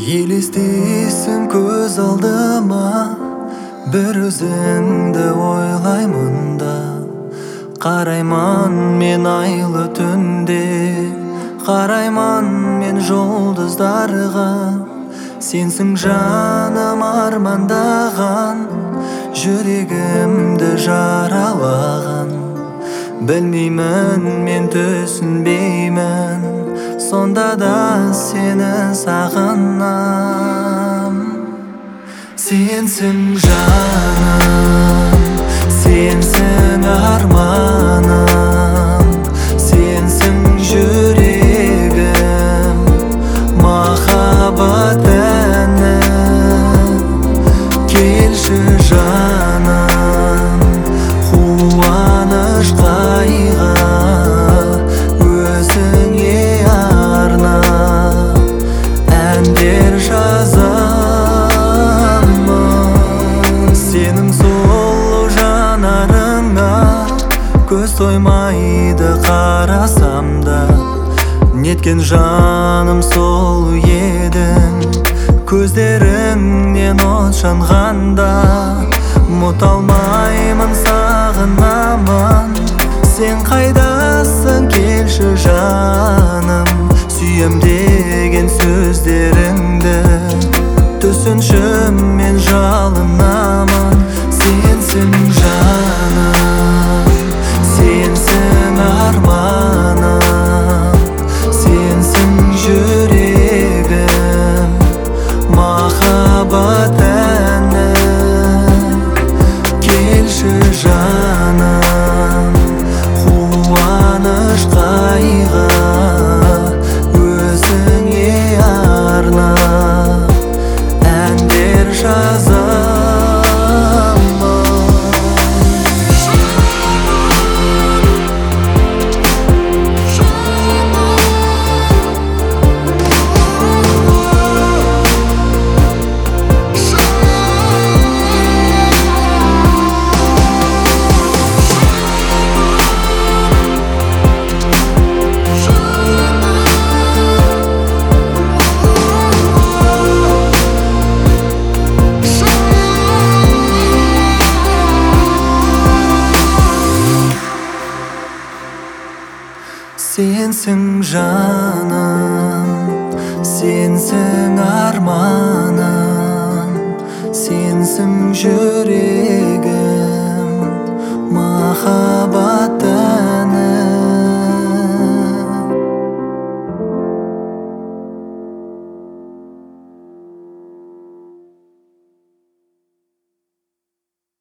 Елестейсің көз алдыма, бір өзіңді ойлаймын да. Қарайман мен айлы түнде, қарайман мен жұлдыздарға. Сенсің жаным армандаған, жүрегімді жаралаған. Білмеймін мен түсінбеймін, сонда да сені сағынам. Сенсің жаным, сенсің арманым, сенсің жүрегім, махаббат әнім. Келші жаным, қуаныш қайғы, өзіңе арнап әндер жазамын. Сенің сұлу жанарыңа көз тоймайды қарасам да. Неткен жаным сұлу едің, көздеріңнен от жанғанда. Ұмыта алмаймын, сағынамын, сен қайдасың, келші жаным. Сүйем деген сөздеріңді түсінші, мен жалынамын. Сенсің жаным, сенсің арманым, сенсің жүрегім, махаббат әнім. Келші жаным, қуаныш қайғы, өзіңе арнап әндер жазамын. Сенсің жаным, сенсің арманым, сенсің жүрегім.